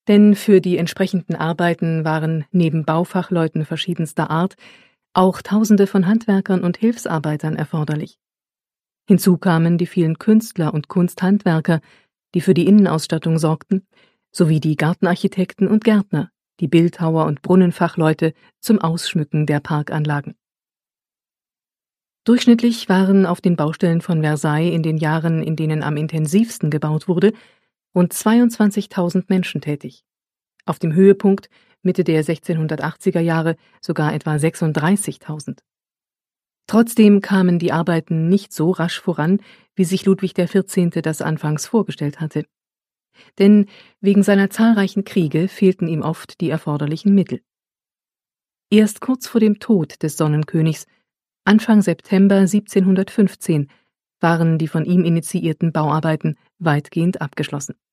Denn für die entsprechenden Arbeiten waren neben Baufachleuten verschiedenster Art auch Tausende von Handwerkern und Hilfsarbeitern erforderlich. Hinzu kamen die vielen Künstler und Kunsthandwerker, die für die Innenausstattung sorgten, sowie die Gartenarchitekten und Gärtner, die Bildhauer und Brunnenfachleute zum Ausschmücken der Parkanlagen. Durchschnittlich waren auf den Baustellen von Versailles in den Jahren, in denen am intensivsten gebaut wurde, rund 22.000 Menschen tätig. Auf dem Höhepunkt Mitte der 1680er Jahre sogar etwa 36.000. Trotzdem kamen die Arbeiten nicht so rasch voran, wie sich Ludwig XIV. Das anfangs vorgestellt hatte. Denn wegen seiner zahlreichen Kriege fehlten ihm oft die erforderlichen Mittel. Erst kurz vor dem Tod des Sonnenkönigs, Anfang September 1715, waren die von ihm initiierten Bauarbeiten weitgehend abgeschlossen.